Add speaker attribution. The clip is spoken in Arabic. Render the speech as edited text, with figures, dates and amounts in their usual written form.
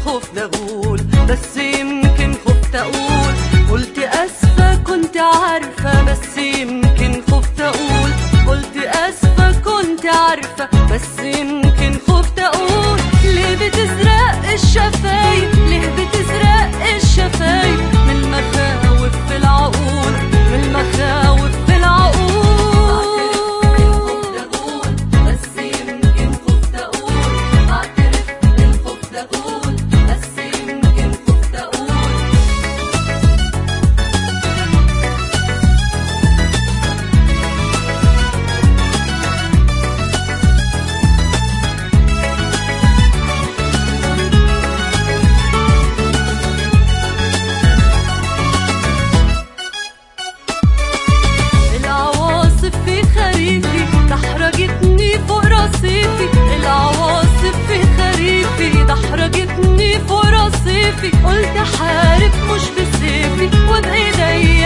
Speaker 1: خفت اقول، بس يمكن خفت اقول. قلت اسفة كنت عارفة، بس يمكن خفت اقول. قلت اسفة كنت عارفة، بس يمكن خفت اقول. ليه بتزرق الشفايف، ليه بتزرق الشفايف من المخاوف في العقول، من المخاوف في العقول. دحرجتني فوق رصيفي، العواصف في خريفي دحرجتني فوق رصيفي. قلت حارب مش بسيفي وبإيديا